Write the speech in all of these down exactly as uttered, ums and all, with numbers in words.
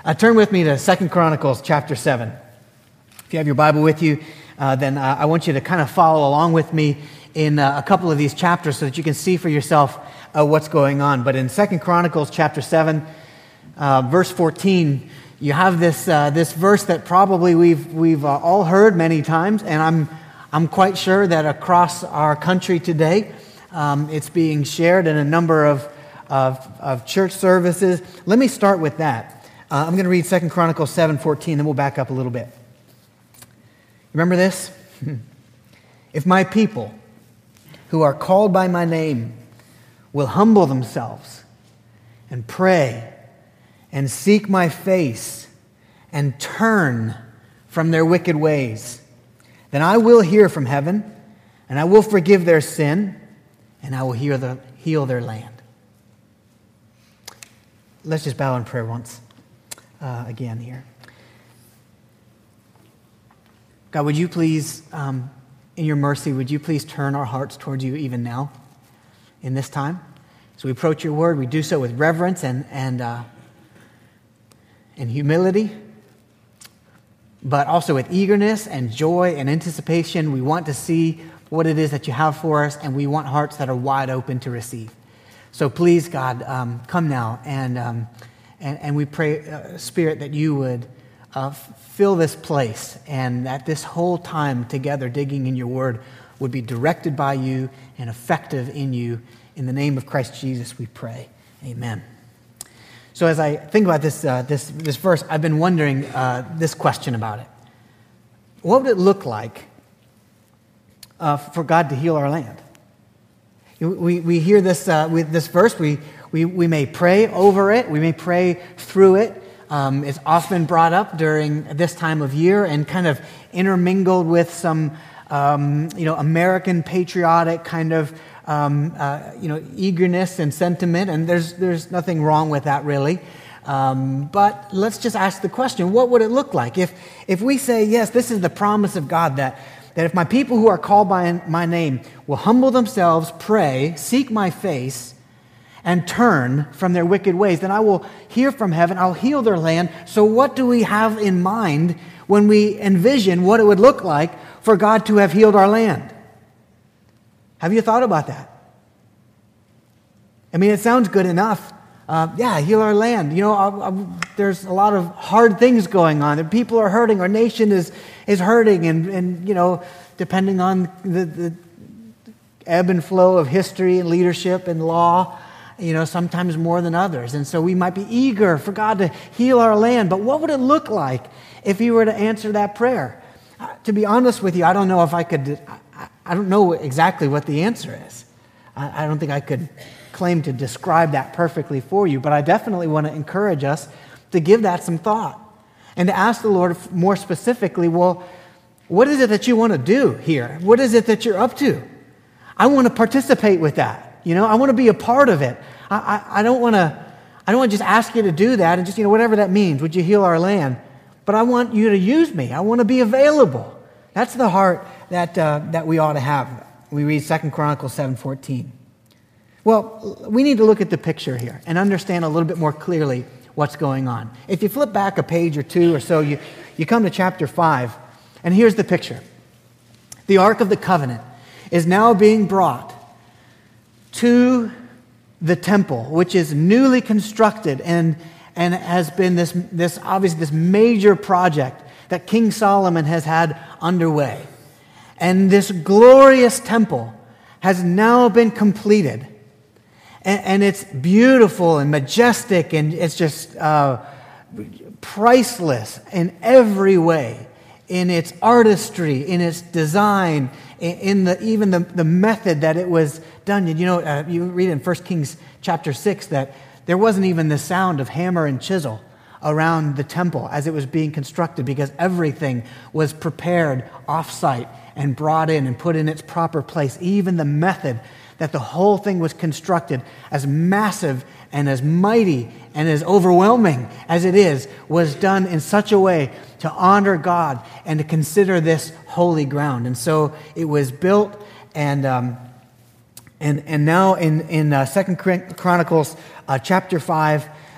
Uh, turn with me to Second Chronicles chapter seven. If you have your Bible with you, uh, then uh, I want you to kind of follow along with me in uh, a couple of these chapters so that you can see for yourself uh, what's going on. But in Second Chronicles chapter seven, uh, verse fourteen, you have this uh, this verse that probably we've we've uh, all heard many times, and I'm I'm quite sure that across our country today, um, it's being shared in a number of, of of church services. Let me start with that. Uh, I'm going to read Second Chronicles seven fourteen, then we'll back up a little bit. Remember this? If my people, who are called by my name, will humble themselves and pray and seek my face and turn from their wicked ways, then I will hear from heaven, and I will forgive their sin, and I will heal, the, heal their land. Let's just bow in prayer once uh, again here. God, would you please, um, in your mercy, would you please turn our hearts towards you even now, in this time? As we approach your word, we do so with reverence and and uh, and humility, but also with eagerness and joy and anticipation. We want to see what it is that you have for us, and we want hearts that are wide open to receive. So please, God, um, come now, and, um, and and we pray, uh, Spirit, that you would uh, fill this place, and that this whole time together digging in your word would be directed by you and effective in you. In the name of Christ Jesus, we pray. Amen. So as I think about this uh, this this verse, I've been wondering uh, this question about it. What would it look like uh, for God to heal our land? We we hear this uh, with this verse. We we we may pray over it. We may pray through it. Um, it's often brought up during this time of year and kind of intermingled with some um, you know American patriotic kind of Um, uh, you know, eagerness and sentiment, and there's there's nothing wrong with that, really. Um, but let's just ask the question: what would it look like if if we say, yes, this is the promise of God, that that if my people who are called by my name will humble themselves, pray, seek my face, and turn from their wicked ways, then I will hear from heaven, I'll heal their land. So what do we have in mind when we envision what it would look like for God to have healed our land? Have you thought about that? I mean, it sounds good enough. Uh, yeah, heal our land. You know, I, I, there's a lot of hard things going on. People are hurting. Our nation is is hurting, and, and you know, depending on the, the ebb and flow of history and leadership and law, you know, sometimes more than others. And so we might be eager for God to heal our land. But what would it look like if He were to answer that prayer? Uh, to be honest with you, I don't know if I could. I don't know exactly what the answer is. I don't think I could claim to describe that perfectly for you, but I definitely want to encourage us to give that some thought and to ask the Lord more specifically, well, what is it that you want to do here? What is it that you're up to? I want to participate with that. You know, I want to be a part of it. I, I, I don't want to. I don't want to just ask you to do that and just, you know, whatever that means. Would you heal our land? But I want you to use me. I want to be available. That's the heart that uh, that we ought to have. We read Second Chronicles seven fourteen. Well, we need to look at the picture here and understand a little bit more clearly what's going on. If you flip back a page or two or so, you, you come to chapter five, and here's the picture. The Ark of the Covenant is now being brought to the temple, which is newly constructed and, and has been this, this obviously this major project that King Solomon has had underway. And this glorious temple has now been completed. And, and it's beautiful and majestic, and it's just uh, priceless in every way, in its artistry, in its design, in, in the even the, the method that it was done. You know, uh, you read in First Kings chapter six that there wasn't even the sound of hammer and chisel around the temple as it was being constructed, because everything was prepared off-site and brought in and put in its proper place. Even the method that the whole thing was constructed, as massive and as mighty and as overwhelming as it is, was done in such a way to honor God and to consider this holy ground. And so it was built, and um, and and now in in uh, Second Chronicles uh, chapter five,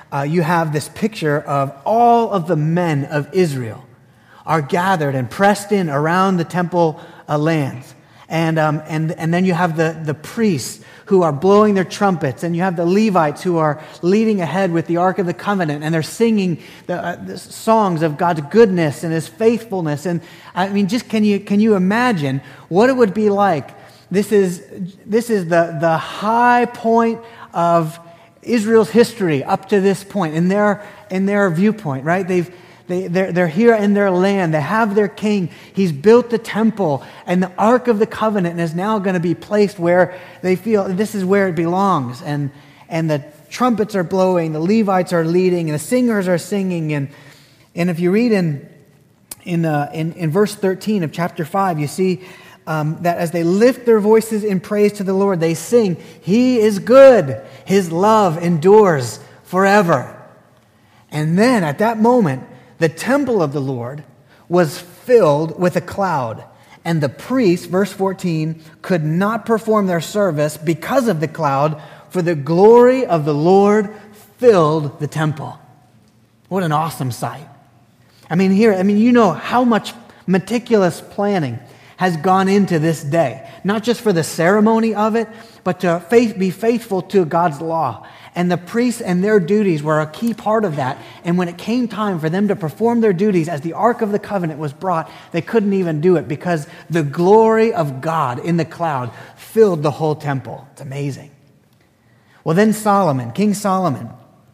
uh, you have this picture of all of the men of Israel are gathered and pressed in around the temple uh, lands. And, um, and, and then you have the, the priests who are blowing their trumpets, and you have the Levites who are leading ahead with the Ark of the Covenant, and they're singing the, uh, the songs of God's goodness and His faithfulness. And I mean, just can you can you imagine what it would be like? This is this is the the high point of Israel's history up to this point in their in their viewpoint, right? They've They, they're, they're here in their land. They have their king. He's built the temple, and the Ark of the Covenant is now going to be placed where they feel this is where it belongs. And, and the trumpets are blowing, the Levites are leading, and the singers are singing. And, and if you read in, in, uh, in, in verse thirteen of chapter five, you see um, that as they lift their voices in praise to the Lord, they sing, "He is good. His love endures forever." And then at that moment, the temple of the Lord was filled with a cloud, and the priests, verse fourteen, could not perform their service because of the cloud, for the glory of the Lord filled the temple. What an awesome sight. I mean, here, I mean, you know how much meticulous planning has gone into this day, not just for the ceremony of it, but to faith, be faithful to God's law. And the priests and their duties were a key part of that. And when it came time for them to perform their duties as the Ark of the Covenant was brought, they couldn't even do it because the glory of God in the cloud filled the whole temple. It's amazing. Well, then Solomon, King Solomon,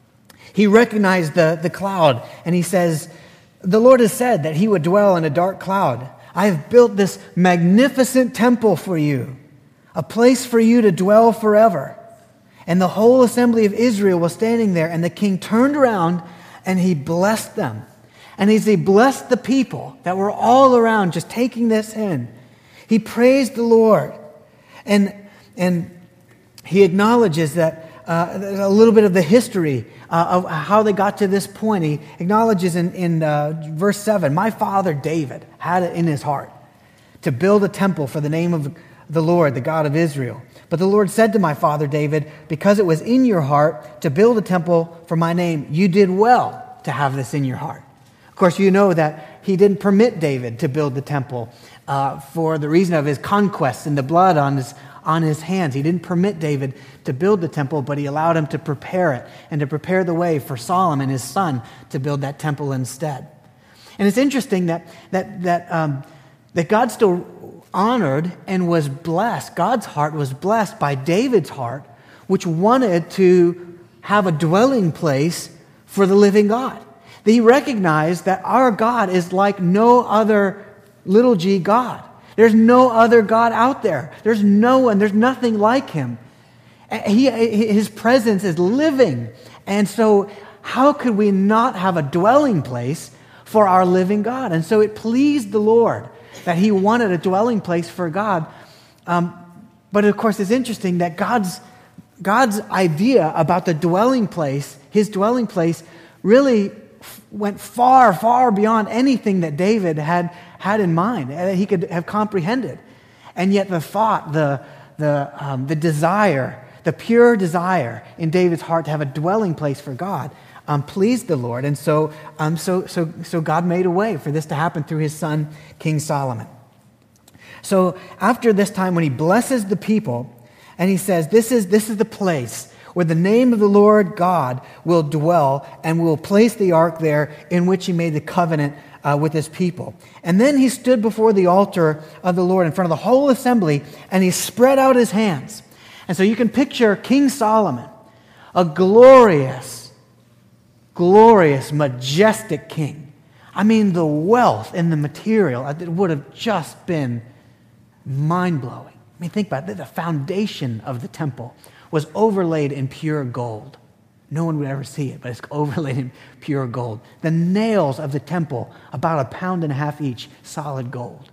he recognized the, the cloud, and he says, "The Lord has said that He would dwell in a dark cloud. I have built this magnificent temple for you, a place for you to dwell forever." And the whole assembly of Israel was standing there, and the king turned around and he blessed them. And as he blessed the people that were all around just taking this in, he praised the Lord. And, and he acknowledges that uh, a little bit of the history uh, of how they got to this point. He acknowledges in, in uh, verse seven, "My father David had it in his heart to build a temple for the name of the Lord, the God of Israel. But the Lord said to my father David, because it was in your heart to build a temple for my name, you did well to have this in your heart." Of course, you know that he didn't permit David to build the temple uh, for the reason of his conquests and the blood on his, on his hands. He didn't permit David to build the temple, but he allowed him to prepare it and to prepare the way for Solomon, his son, to build that temple instead. And it's interesting that, that, that, um, that God still honored and was blessed. God's heart was blessed by David's heart, which wanted to have a dwelling place for the living God. He recognized that our God is like no other little g God. There's no other God out there. There's no one. There's nothing like Him. He, his presence is living. And so how could we not have a dwelling place for our living God? And so it pleased the Lord that He wanted a dwelling place for God. Um, but of course, it's interesting that God's, God's idea about the dwelling place, His dwelling place, really f- went far, far beyond anything that David had had in mind, that he could have comprehended. And yet the thought, the, the, um, the desire, the pure desire in David's heart to have a dwelling place for God Um, pleased the Lord. And so, um, so, so, so God made a way for this to happen through his son, King Solomon. So after this time, when he blesses the people, and he says, this is, this is the place where the name of the Lord God will dwell, and will place the ark there in which he made the covenant uh, with his people. And then he stood before the altar of the Lord in front of the whole assembly, and he spread out his hands. And so you can picture King Solomon, a glorious, glorious, majestic king. I mean, the wealth and the material, it would have just been mind-blowing. I mean, think about it. The foundation of the temple was overlaid in pure gold. No one would ever see it, but it's overlaid in pure gold. The nails of the temple, about a pound and a half each, solid gold.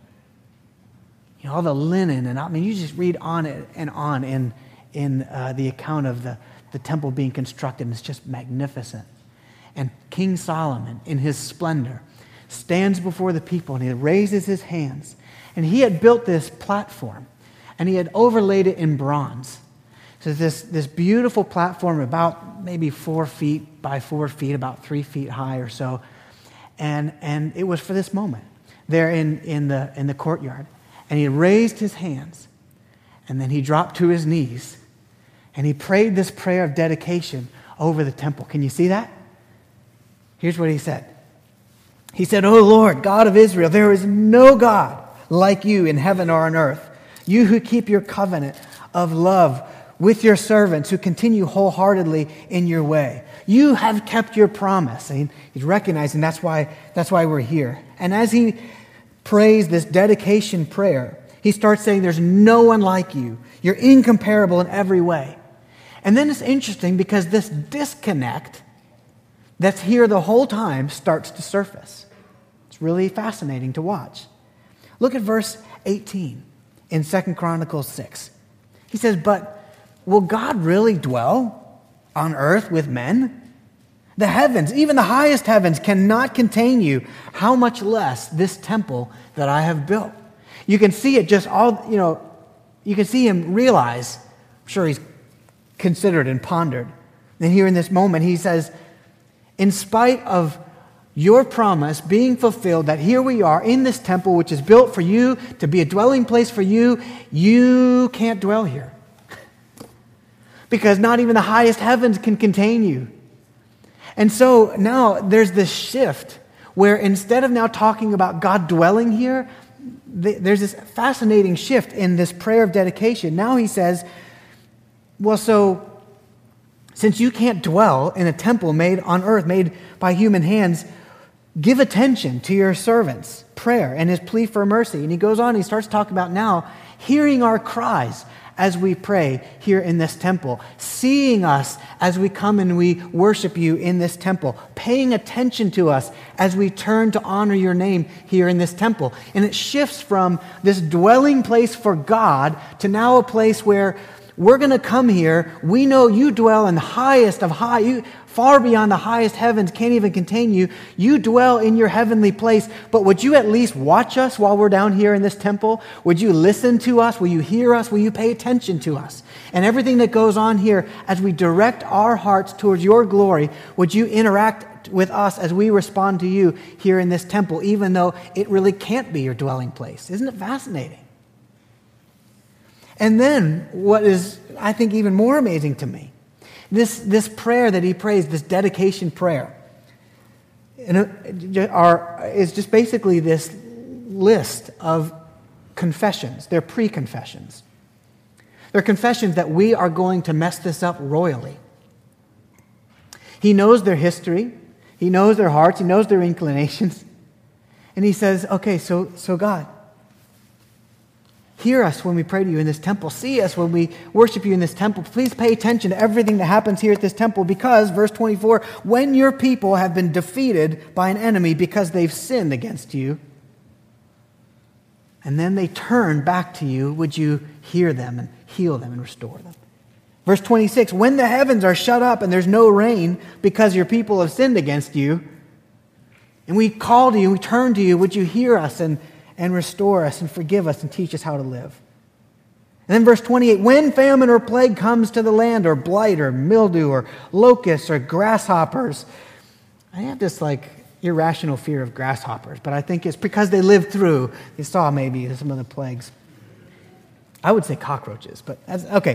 You know, all the linen, and I mean, you just read on it and on in, in uh, the account of the, the temple being constructed, and it's just magnificent. And King Solomon, in his splendor, stands before the people and he raises his hands. And he had built this platform and he had overlaid it in bronze So this, this beautiful platform about maybe four feet by four feet, about three feet high or so. And, and it was for this moment there in, in, the, in the courtyard. And he raised his hands, and then he dropped to his knees, and he prayed this prayer of dedication over the temple. Can you see that? Here's what he said. He said, "O Lord, God of Israel, there is no God like you in heaven or on earth. You who keep your covenant of love with your servants who continue wholeheartedly in your way. You have kept your promise." And he's recognizing that's why, that's why we're here. And as he prays this dedication prayer, he starts saying there's no one like you. You're incomparable in every way. And then it's interesting because this disconnect that's here the whole time starts to surface. It's really fascinating to watch. Look at verse eighteen in Second Chronicles six. He says, "But will God really dwell on earth with men? The heavens, even the highest heavens, cannot contain you. How much less this temple that I have built?" You can see it just all, you know, you can see him realize, I'm sure he's considered and pondered. And here in this moment, he says, in spite of your promise being fulfilled, that here we are in this temple, which is built for you to be a dwelling place for you, you can't dwell here. Because not even the highest heavens can contain you. And so now there's this shift where instead of now talking about God dwelling here, there's this fascinating shift in this prayer of dedication. Now he says, well, so since you can't dwell in a temple made on earth, made by human hands, give attention to your servant's prayer and his plea for mercy. And he goes on, he starts talking about now hearing our cries as we pray here in this temple, seeing us as we come and we worship you in this temple, paying attention to us as we turn to honor your name here in this temple. And it shifts from this dwelling place for God to now a place where we're going to come here. We know you dwell in the highest of high, you, far beyond the highest heavens, can't even contain you. You dwell in your heavenly place, but would you at least watch us while we're down here in this temple? Would you listen to us? Will you hear us? Will you pay attention to us? And everything that goes on here, as we direct our hearts towards your glory, would you interact with us as we respond to you here in this temple, even though it really can't be your dwelling place? Isn't it fascinating? And then what is, I think, even more amazing to me, this, this prayer that he prays, this dedication prayer, are, is just basically this list of confessions. They're pre-confessions. They're confessions that we are going to mess this up royally. He knows their history. He knows their hearts. He knows their inclinations. And he says, okay, so, so God, hear us when we pray to you in this temple. See us when we worship you in this temple. Please pay attention to everything that happens here at this temple because, verse twenty-four, when your people have been defeated by an enemy because they've sinned against you, and then they turn back to you, would you hear them and heal them and restore them? Verse twenty-six, when the heavens are shut up and there's no rain because your people have sinned against you, and we call to you, we turn to you, would you hear us and and restore us and forgive us and teach us how to live? And then verse twenty-eight, when famine or plague comes to the land, or blight or mildew or locusts or grasshoppers. I have this like irrational fear of grasshoppers, but I think it's because they lived through, they saw maybe some of the plagues. I would say cockroaches, but that's okay.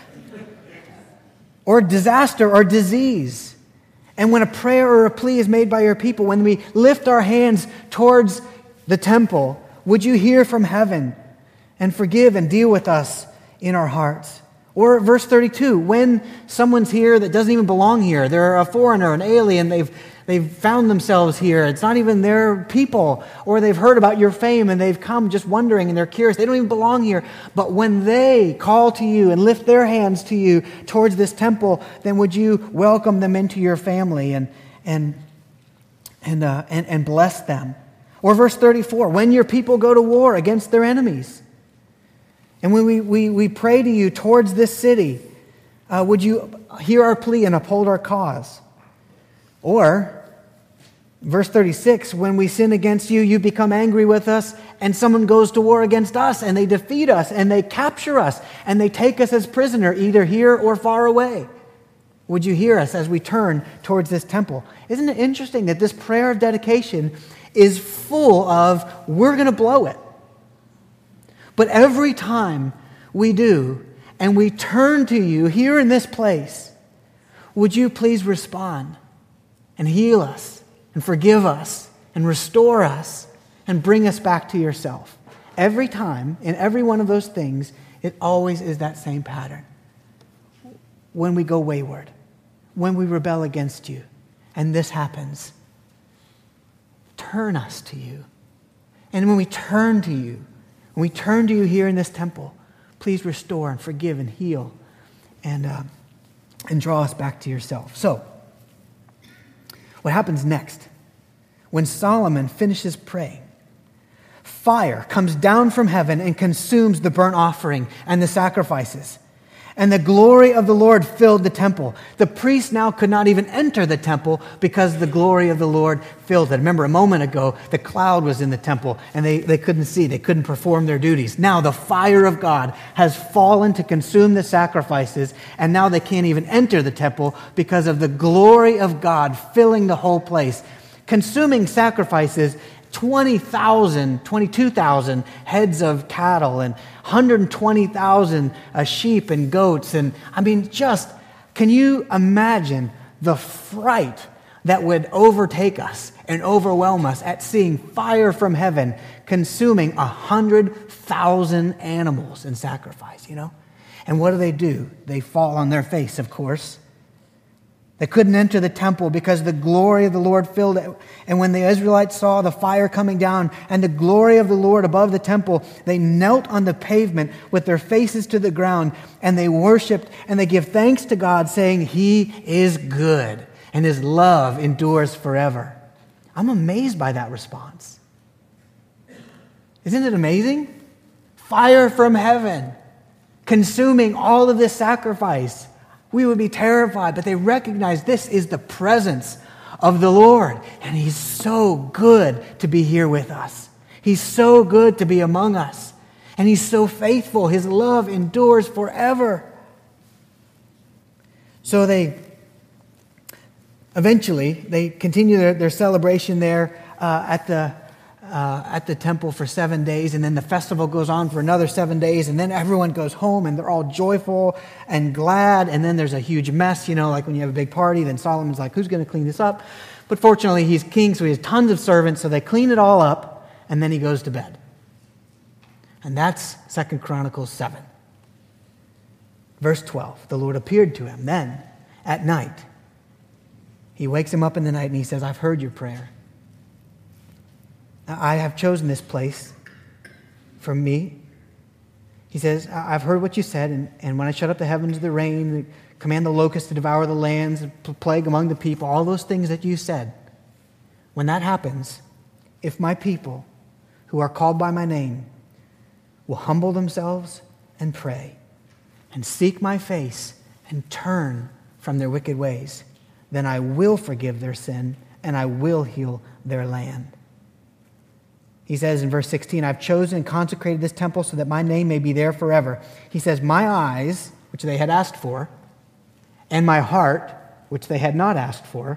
Or disaster or disease. And when a prayer or a plea is made by your people, when we lift our hands towards the temple, would you hear from heaven and forgive and deal with us in our hearts? Or verse thirty-two, when someone's here that doesn't even belong here, they're a foreigner, an alien, they've they've found themselves here, it's not even their people, or they've heard about your fame and they've come just wondering and they're curious, they don't even belong here. But when they call to you and lift their hands to you towards this temple, then would you welcome them into your family and and and uh, and, and bless them? Or verse thirty-four, when your people go to war against their enemies, and when we, we, we pray to you towards this city, uh, would you hear our plea and uphold our cause? Or Verse thirty-six, when we sin against you, you become angry with us, and someone goes to war against us, and they defeat us, and they capture us, and they take us as prisoner, either here or far away. Would you hear us as we turn towards this temple? Isn't it interesting that this prayer of dedication is full of, we're going to blow it. But every time we do, and we turn to you here in this place, would you please respond and heal us and forgive us and restore us and bring us back to yourself? Every time, in every one of those things, it always is that same pattern. When we go wayward, when we rebel against you, and this happens, turn us to you. And when we turn to you, when we turn to you here in this temple, please restore and forgive and heal and, uh, and draw us back to yourself. So, what happens next? When Solomon finishes praying, fire comes down from heaven and consumes the burnt offering and the sacrifices. And the glory of the Lord filled the temple. The priests now could not even enter the temple because the glory of the Lord filled it. Remember, a moment ago, the cloud was in the temple and they, they couldn't see. They couldn't perform their duties. Now the fire of God has fallen to consume the sacrifices, and now they can't even enter the temple because of the glory of God filling the whole place. Consuming sacrifices, twenty thousand, twenty-two thousand heads of cattle and one hundred twenty thousand uh, sheep and goats. And I mean, just, can you imagine the fright that would overtake us and overwhelm us at seeing fire from heaven consuming one hundred thousand animals in sacrifice, you know? And what do they do? They fall on their face, of course. They couldn't enter the temple because the glory of the Lord filled it. And when the Israelites saw the fire coming down and the glory of the Lord above the temple, they knelt on the pavement with their faces to the ground, and they worshiped and they give thanks to God, saying, He is good and His love endures forever. I'm amazed by that response. Isn't it amazing? Fire from heaven, consuming all of this sacrifice. We would be terrified, but they recognize this is the presence of the Lord. And He's so good to be here with us. He's so good to be among us. And He's so faithful. His love endures forever. So they, eventually, they continue their, their celebration there uh, at the Uh, at the temple for seven days, and then the festival goes on for another seven days, and then everyone goes home, and they're all joyful and glad, and then there's a huge mess, you know, like when you have a big party, then Solomon's like, who's going to clean this up? But fortunately, he's king, so he has tons of servants, so they clean it all up, and then he goes to bed. And that's Second Chronicles seven. Verse twelve, the Lord appeared to him then at night. He wakes him up in the night, and he says, I've heard your prayer. I have chosen this place for me. He says, I've heard what you said, and, and when I shut up the heavens, the rain, command the locusts to devour the lands, plague among the people, all those things that you said, when that happens, if my people who are called by my name will humble themselves and pray and seek my face and turn from their wicked ways, then I will forgive their sin and I will heal their land. He says in verse sixteen, I've chosen and consecrated this temple so that my name may be there forever. He says, my eyes, which they had asked for, and my heart, which they had not asked for,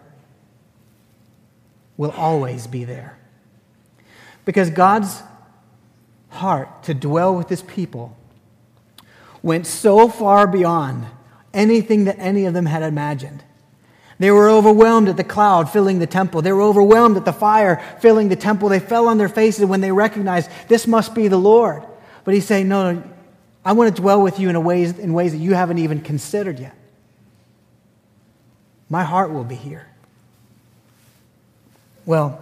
will always be there. Because God's heart to dwell with His people went so far beyond anything that any of them had imagined. They were overwhelmed at the cloud filling the temple. They were overwhelmed at the fire filling the temple. They fell on their faces when they recognized this must be the Lord. But He's saying, no, no, I want to dwell with you in a ways, in ways that you haven't even considered yet. My heart will be here. Well,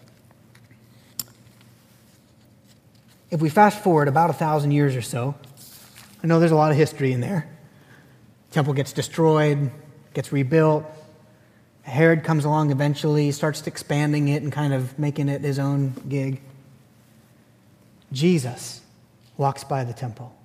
if we fast forward about a thousand years or so, I know there's a lot of history in there. The temple gets destroyed, gets rebuilt. Herod comes along eventually, starts expanding it and kind of making it his own gig. Jesus walks by the temple.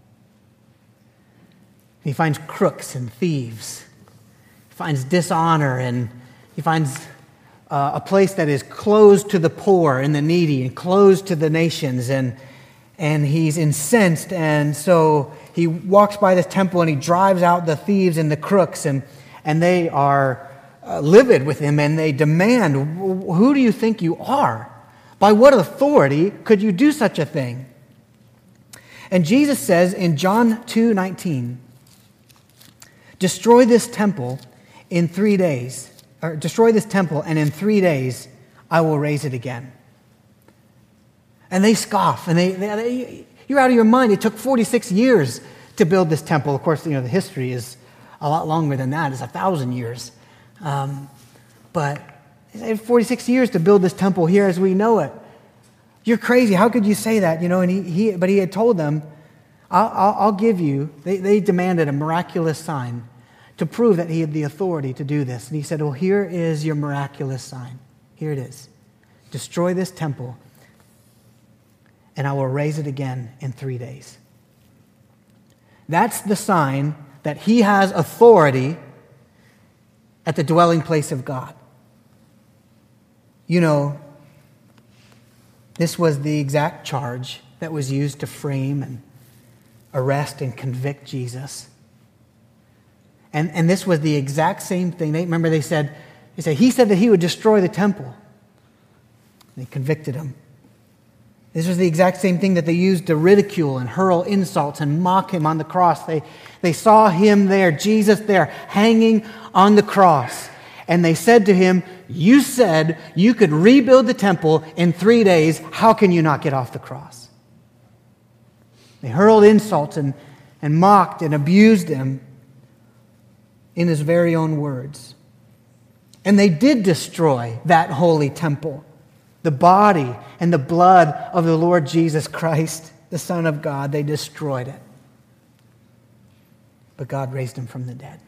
He finds crooks and thieves. He finds dishonor, and he finds uh, a place that is closed to the poor and the needy and closed to the nations. And, and he's incensed. And so he walks by this temple and he drives out the thieves and the crooks. And, and they are uh, livid with him and they demand, who do you think you are? By what authority could you do such a thing? And Jesus says in John two nineteen, destroy this temple in three days, or destroy this temple, and in three days I will raise it again. And they scoff, and they, they, they you're out of your mind. It took forty-six years to build this temple. Of course, you know the history is a lot longer than that. It's a thousand years. Um, but it had forty-six years to build this temple here as we know it. You're crazy. How could you say that? You know, and he, he but he had told them, I'll, I'll, I'll give you, they, they demanded a miraculous sign to prove that he had the authority to do this. And he said, well, here is your miraculous sign. Here it is. Destroy this temple, and I will raise it again in three days. That's the sign that he has authority at the dwelling place of God. You know, this was the exact charge that was used to frame and arrest and convict Jesus. And, and this was the exact same thing. They, remember they said, they said, he said that he would destroy the temple. They convicted him. This was the exact same thing that they used to ridicule and hurl insults and mock him on the cross. They, they saw him there, Jesus there, hanging on the cross. And they said to him, you said you could rebuild the temple in three days. How can you not get off the cross? They hurled insults and, and mocked and abused him in his very own words. And they did destroy that holy temple, the body and the blood of the Lord Jesus Christ, the Son of God. They destroyed it. But God raised him from the dead.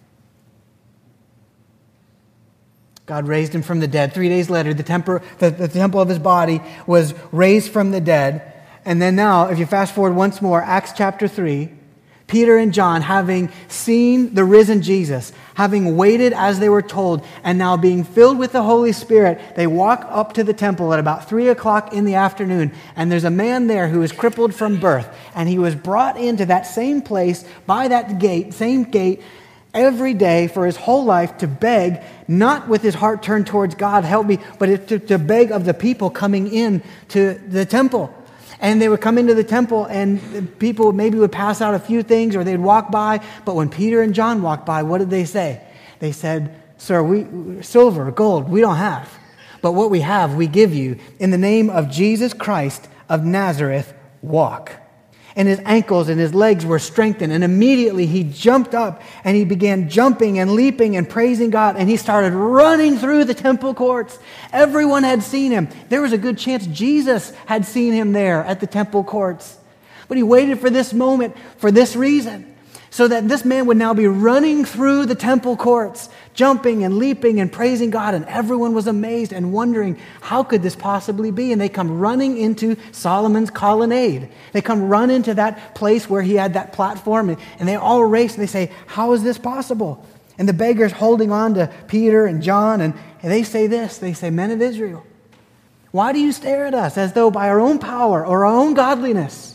God raised him from the dead. Three days later, the temple, the, the temple of his body was raised from the dead. And then now, if you fast forward once more, Acts chapter three, Peter and John, having seen the risen Jesus, having waited as they were told, and now being filled with the Holy Spirit, they walk up to the temple at about three o'clock in the afternoon, and there's a man there who is crippled from birth, and he was brought into that same place by that gate, same gate, every day for his whole life to beg, not with his heart turned towards God, help me, but to, to beg of the people coming in to the temple. And they would come into the temple and people maybe would pass out a few things or they'd walk by. But when Peter and John walked by, what did they say? They said, sir, we silver, gold, we don't have. But what we have, we give you. In the name of Jesus Christ of Nazareth, walk. And his ankles and his legs were strengthened. And immediately he jumped up and he began jumping and leaping and praising God. And he started running through the temple courts. Everyone had seen him. There was a good chance Jesus had seen him there at the temple courts. But he waited for this moment for this reason. So that this man would now be running through the temple courts, jumping and leaping and praising God. And everyone was amazed and wondering, how could this possibly be? And they come running into Solomon's colonnade. They come run into that place where he had that platform. And, and they all race and they say, how is this possible? And the beggars holding on to Peter and John. And, and they say this, they say, men of Israel, why do you stare at us as though by our own power or our own godliness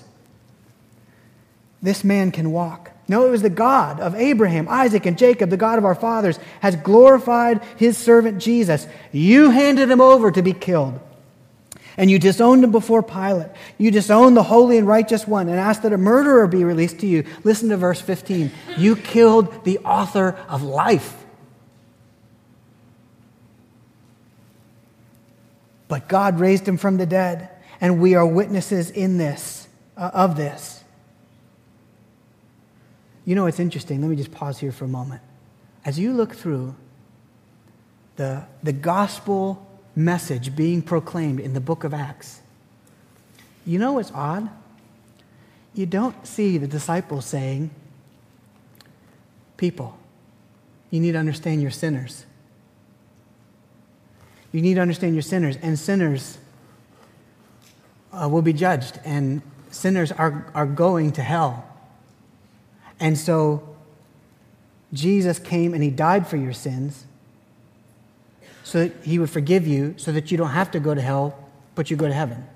this man can walk? No, it was the God of Abraham, Isaac, and Jacob, the God of our fathers, has glorified his servant Jesus. You handed him over to be killed. And you disowned him before Pilate. You disowned the holy and righteous one and asked that a murderer be released to you. Listen to verse fifteen. You killed the author of life. But God raised him from the dead, and we are witnesses in this, uh, of this. You know, it's interesting. Let me just pause here for a moment. As you look through the, the gospel message being proclaimed in the book of Acts, you know what's odd? You don't see the disciples saying, people, you need to understand you're sinners. You need to understand you're sinners, and sinners uh, will be judged, and sinners are, are going to hell. And so Jesus came and he died for your sins. so that he would forgive you so that you don't have to go to hell, but you go to heaven.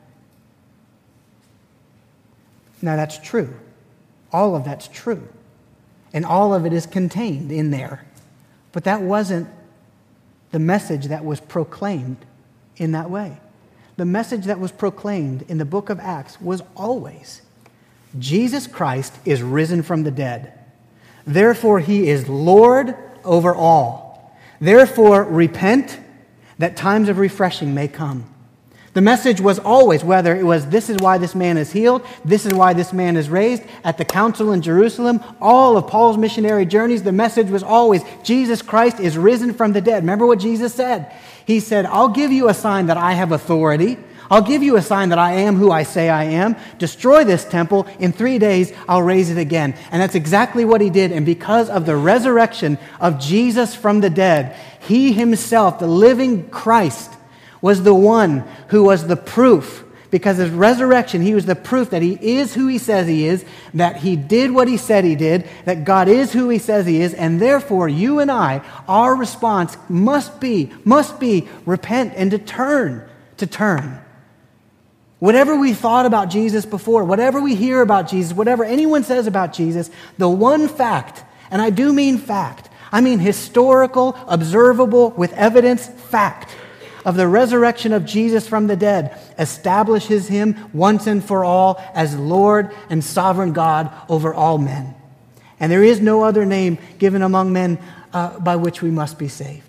Now that's true. All of that's true. And all of it is contained in there. But that wasn't the message that was proclaimed in that way. The message that was proclaimed in the book of Acts was always, Jesus Christ is risen from the dead. Therefore, he is Lord over all. Therefore, repent that times of refreshing may come. The message was always, whether it was this is why this man is healed, this is why this man is raised, at the council in Jerusalem, all of Paul's missionary journeys, the message was always, Jesus Christ is risen from the dead. Remember what Jesus said? He said, I'll give you a sign that I have authority. I'll give you a sign that I am who I say I am. Destroy this temple. In three days, I'll raise it again. And that's exactly what he did. And because of the resurrection of Jesus from the dead, he himself, the living Christ, was the one who was the proof. Because of his resurrection, he was the proof that he is who he says he is, that he did what he said he did, that God is who he says he is, and therefore you and I, our response must be, must be repent and to turn, to turn. Whatever we thought about Jesus before, whatever we hear about Jesus, whatever anyone says about Jesus, the one fact, and I do mean fact, I mean historical, observable, with evidence, fact, of the resurrection of Jesus from the dead establishes him once and for all as Lord and sovereign God over all men. And there is no other name given among men uh, by which we must be saved.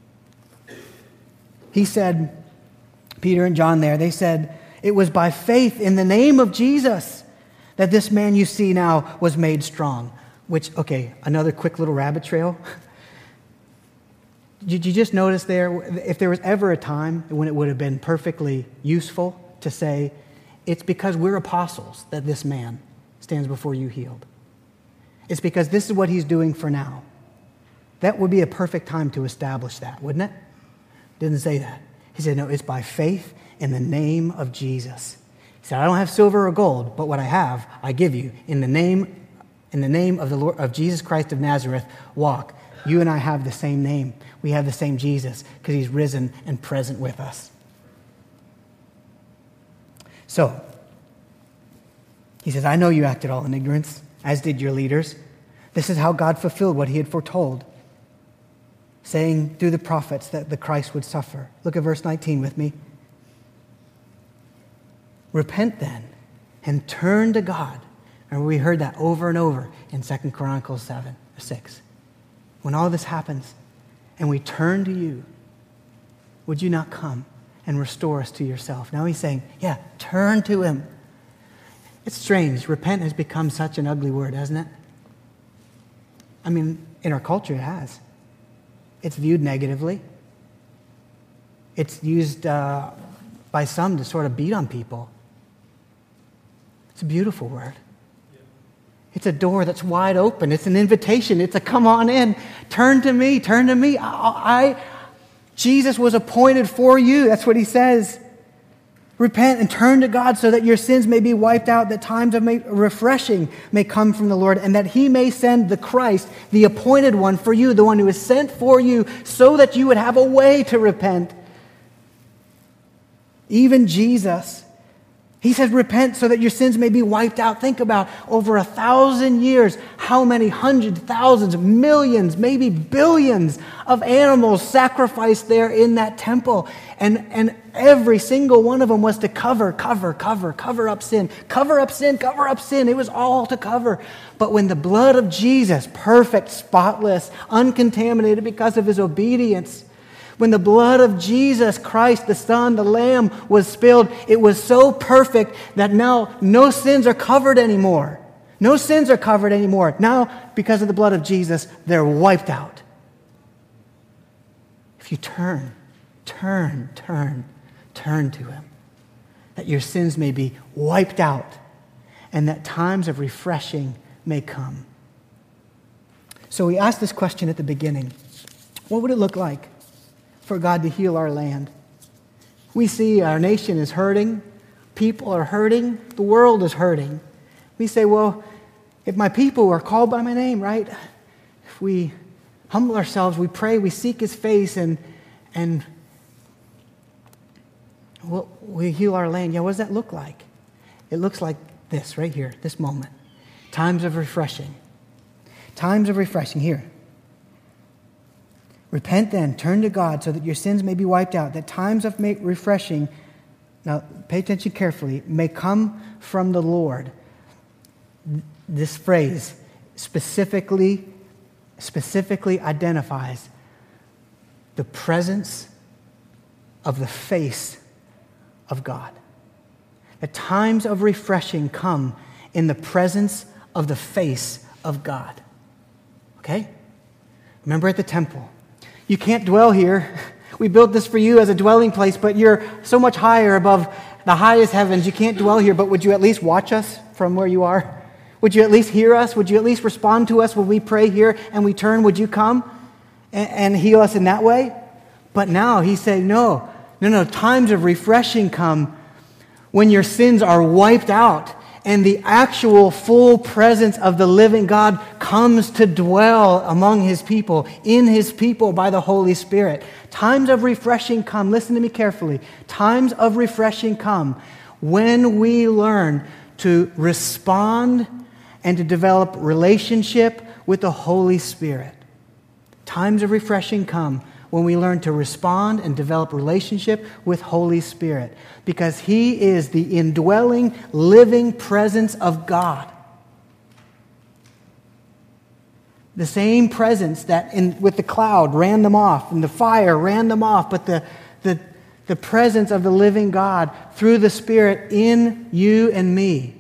He said, Peter and John there, they said, it was by faith in the name of Jesus that this man you see now was made strong. Which, okay, another quick little rabbit trail. Did you just notice there, if there was ever a time when it would have been perfectly useful to say, it's because we're apostles that this man stands before you healed. It's because this is what he's doing for now. That would be a perfect time to establish that, wouldn't it? Didn't say that. He said, no, it's by faith in the name of Jesus. He said, I don't have silver or gold, but what I have, I give you. In the name, in the name of the Lord, of Jesus Christ of Nazareth, walk. You and I have the same name. We have the same Jesus because he's risen and present with us. So, he says, I know you acted all in ignorance, as did your leaders. This is how God fulfilled what he had foretold, saying through the prophets that the Christ would suffer. Look at verse nineteen with me. Repent then and turn to God. And we heard that over and over in Second Chronicles seven or six. When all this happens and we turn to you, would you not come and restore us to yourself? Now he's saying, yeah, turn to him. It's strange. Repent has become such an ugly word, hasn't it? I mean, in our culture it has. It's viewed negatively. It's used uh, by some to sort of beat on people. It's a beautiful word. It's a door that's wide open. It's an invitation. It's a come on in. Turn to me. Turn to me. I, I, Jesus was appointed for you. That's what he says. Repent and turn to God so that your sins may be wiped out, that times of may, refreshing may come from the Lord, and that he may send the Christ, the appointed one for you, the one who is sent for you, so that you would have a way to repent. Even Jesus, he says, repent so that your sins may be wiped out. Think about over a thousand years, how many hundreds, thousands, millions, maybe billions of animals sacrificed there in that temple. And, and every single one of them was to cover, cover, cover, cover up sin, cover up sin, cover up sin. It was all to cover. But when the blood of Jesus, perfect, spotless, uncontaminated because of his obedience, when the blood of Jesus Christ, the Son, the Lamb, was spilled, it was so perfect that now no sins are covered anymore. No sins are covered anymore. Now, because of the blood of Jesus, they're wiped out. If you turn, turn, turn, turn to him, that your sins may be wiped out and that times of refreshing may come. So we asked this question at the beginning. What would it look like for God to heal our land? We see our nation is hurting. People are hurting. The world is hurting. We say, well, if my people are called by my name, right? If we humble ourselves, we pray, we seek his face, and, and we'll, we heal our land. Yeah, what does that look like? It looks like this right here, this moment. Times of refreshing. Times of refreshing. Here. Repent then, turn to God so that your sins may be wiped out, that times of make refreshing, now pay attention carefully, may come from the Lord. This phrase specifically, specifically identifies the presence of the face of God. That times of refreshing come in the presence of the face of God. Okay? Remember at the temple, you can't dwell here. We built this for you as a dwelling place, but you're so much higher above the highest heavens. You can't dwell here, but would you at least watch us from where you are? Would you at least hear us? Would you at least respond to us when we pray here and we turn? Would you come and, and heal us in that way? But now he's saying, no, no, no. Times of refreshing come when your sins are wiped out and the actual full presence of the living God comes to dwell among his people, in his people by the Holy Spirit. Times of refreshing come, listen to me carefully, times of refreshing come when we learn to respond and to develop relationship with the Holy Spirit. Times of refreshing come when we learn to respond and develop relationship with Holy Spirit, because he is the indwelling, living presence of God. The same presence that in, with the cloud ran them off and the fire ran them off, but the, the, the presence of the living God through the Spirit in you and me,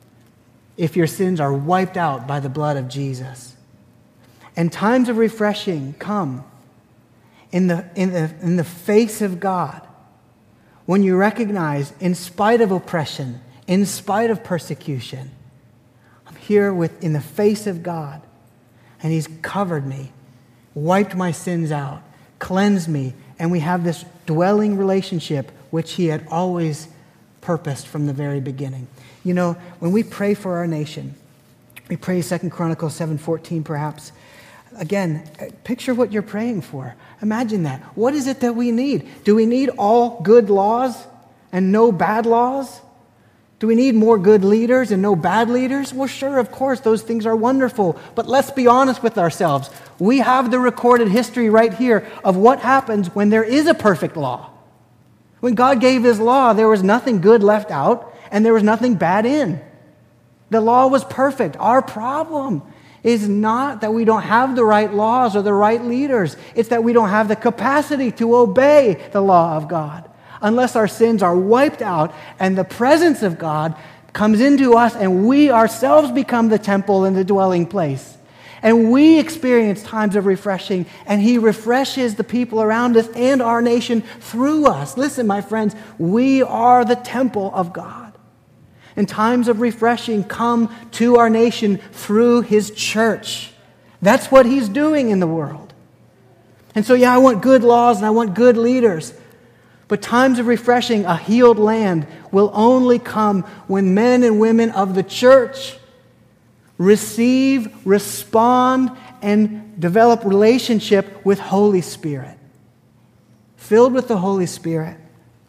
if your sins are wiped out by the blood of Jesus. And times of refreshing come in the, in the, in the face of God when you recognize, in spite of oppression, in spite of persecution, I'm here with, in the face of God, and he's covered me, wiped my sins out, cleansed me, and we have this dwelling relationship which he had always purposed from the very beginning. You know, when we pray for our nation, we pray Second Chronicles seven fourteen perhaps. Again, picture what you're praying for. Imagine that. What is it that we need? Do we need all good laws and no bad laws? Do we need more good leaders and no bad leaders? Well, sure, of course, those things are wonderful. But let's be honest with ourselves. We have the recorded history right here of what happens when there is a perfect law. When God gave his law, there was nothing good left out and there was nothing bad in. The law was perfect. Our problem is not that we don't have the right laws or the right leaders. It's that we don't have the capacity to obey the law of God. Unless our sins are wiped out and the presence of God comes into us and we ourselves become the temple and the dwelling place. And we experience times of refreshing, and he refreshes the people around us and our nation through us. Listen, my friends, we are the temple of God. And times of refreshing come to our nation through his church. That's what he's doing in the world. And so, yeah, I want good laws and I want good leaders. But times of refreshing, a healed land, will only come when men and women of the church receive, respond, and develop relationship with Holy Spirit. Filled with the Holy Spirit,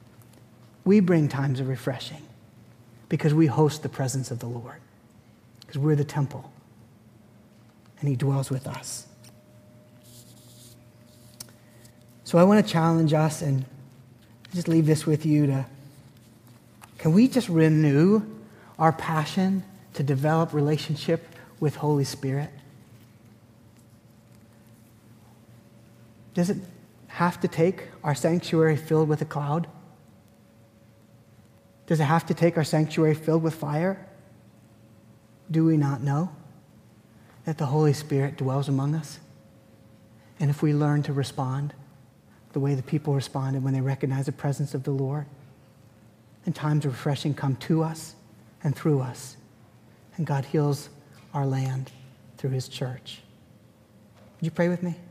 we bring times of refreshing. Because we host the presence of the Lord. Because we're the temple. And he dwells with us. So I want to challenge us and just leave this with you to, can we just renew our passion to develop relationship with Holy Spirit? Does it have to take our sanctuary filled with a cloud? Does it have to take our sanctuary filled with fire? Do we not know that the Holy Spirit dwells among us? And if we learn to respond the way the people responded when they recognized the presence of the Lord, and times of refreshing come to us and through us, and God heals our land through his church. Would you pray with me?